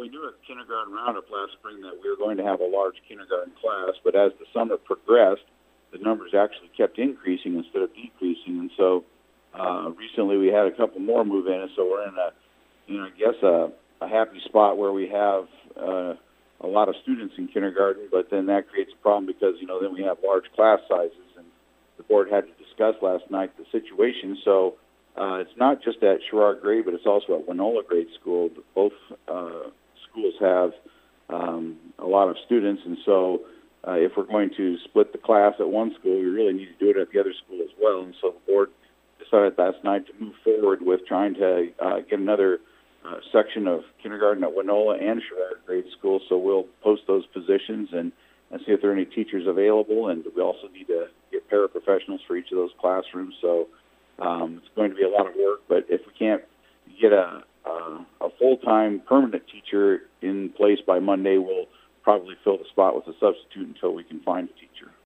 we knew at kindergarten roundup last spring that we were going to have a large kindergarten class, but as the summer progressed, the numbers actually kept increasing instead of decreasing, and so recently we had a couple more move in, and so we're in a happy spot where we have a lot of students in kindergarten, but then that creates a problem because, then we have large class sizes, and the board had to discuss last night the situation. So it's not just at Sherrard Grade, but it's also at Winona Grade School. Both schools have a lot of students, and so if we're going to split the class at one school, we really need to do it at the other school as well. And so the board decided last night to move forward with trying to get another section of kindergarten at Winona and Sherrard Grade School. So we'll post those positions and see if there are any teachers available. And we also need to get paraprofessionals for each of those classrooms. So it's going to be a lot of work. But if we can't get a full-time permanent teacher in place by Monday, we'll probably fill the spot with a substitute until we can find a teacher.